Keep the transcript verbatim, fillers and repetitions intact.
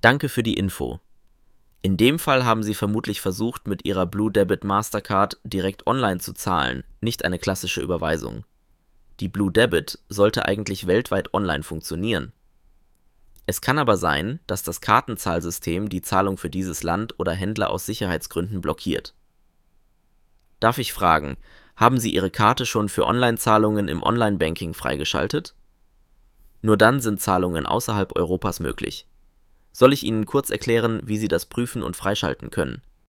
Danke für die Info. In dem Fall haben Sie vermutlich versucht, mit Ihrer Blue Debit Mastercard direkt online zu zahlen, nicht eine klassische Überweisung. Die Blue Debit sollte eigentlich weltweit online funktionieren. Es kann aber sein, dass das Kartenzahlsystem die Zahlung für dieses Land oder Händler aus Sicherheitsgründen blockiert. Darf ich fragen, haben Sie Ihre Karte schon für Online-Zahlungen im Online-Banking freigeschaltet? Nur dann sind Zahlungen außerhalb Europas möglich. Soll ich Ihnen kurz erklären, wie Sie das prüfen und freischalten können?